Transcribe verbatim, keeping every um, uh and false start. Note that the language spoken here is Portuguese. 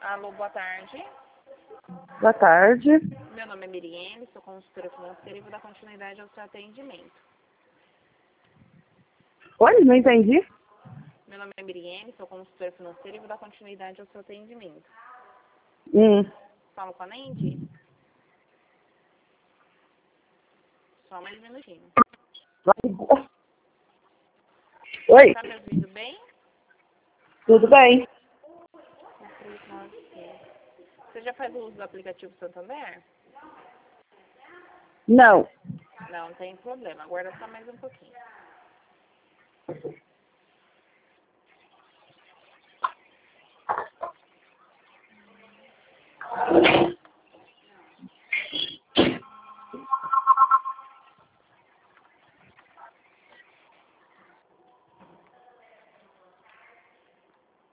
Alô, boa tarde. Boa tarde. Meu nome é Miriene, sou consultora financeira e vou dar continuidade ao seu atendimento. Oi, não entendi. Meu nome é Miriene, sou consultora financeira e vou dar continuidade ao seu atendimento. Hum. Falo com a Neide? Só mais um minutinho. Oi, Tá me ouvindo bem? tudo bem? Você já faz o uso do aplicativo Santander? Não. Não, tem problema. Aguarda só mais um pouquinho.